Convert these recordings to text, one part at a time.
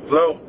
Hello?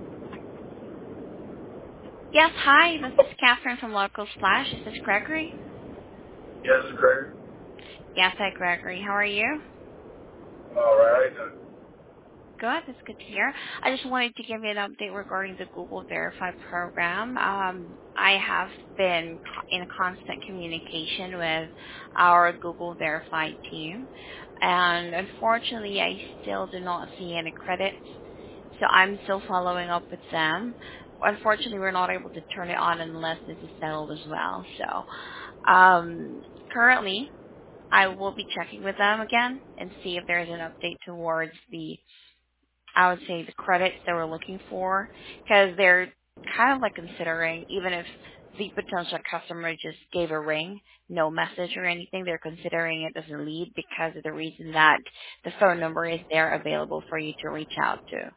Yes, hi. This is Catherine from Local Splash. Is this Gregory? Yes, Craig. Yes, hi, Gregory. How are you? All right. Good. That's good to hear. I just wanted to give you an update regarding the Google Verify program. I have been in constant communication with our Google Verify team, and unfortunately, I still do not see any credits. So I'm still following up with them. Unfortunately, we're not able to turn it on unless this is settled as well. So currently, I will be checking with them again and see if there's an update towards I would say the credits that we're looking for, because they're kind of like considering, even if the potential customer just gave a ring, no message or anything, they're considering it as a lead because of the reason that the phone number is there available for you to reach out to.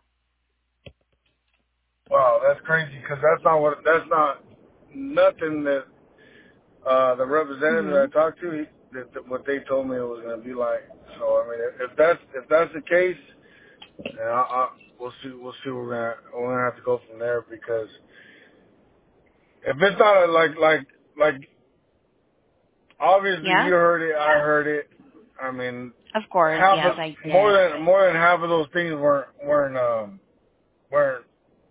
Wow, that's crazy because that's not nothing that the representative that Mhm. I talked to, what they told me it was going to be like. So, I mean, if that's the case, then we'll see we're gonna have to go from there because if it's not like obviously Yeah. you heard it, I heard it. I mean, Of course. half Yes, of I more did. than half of those things weren't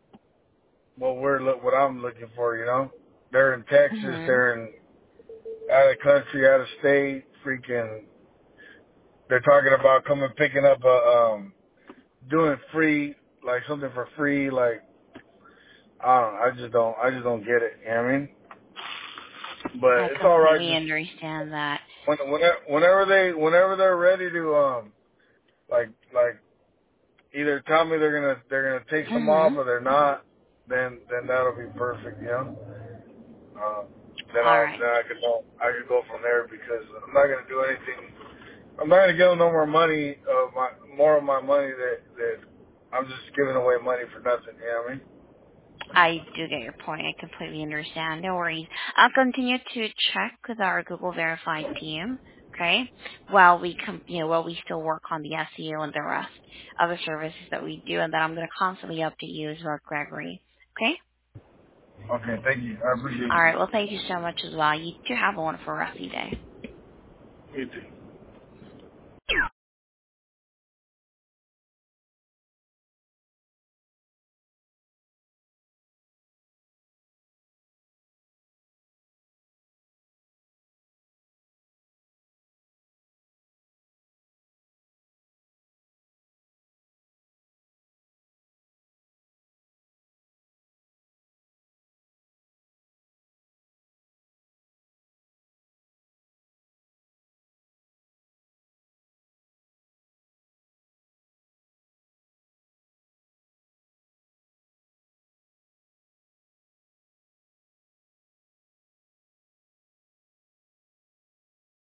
what I'm looking for, you know. They're in Texas, Mhm. they're in out of country, out of state, freaking. They're talking about coming picking up doing free, like something for free, like I don't know, I just don't get it. You know what I mean? But I it's all right. completely Just understand that. whenever they're ready to like either tell me they're gonna take some off Mhm. or they're not, then that'll be perfect. You know. Um, then All right. I could go from there because I'm not gonna do anything. I'm not gonna give them no more money of more of my money that I'm just giving away money for nothing. You know what I mean? I do get your point. I completely understand. No worries. I'll continue to check with our Google Verified team, okay, while we still work on the SEO and the rest of the services that we do, and then I'm going to constantly update you as well, Gregory. Okay? Okay, thank you. I appreciate All you. right. Well, thank you so much as well. You do have a wonderful rest of your day. You too.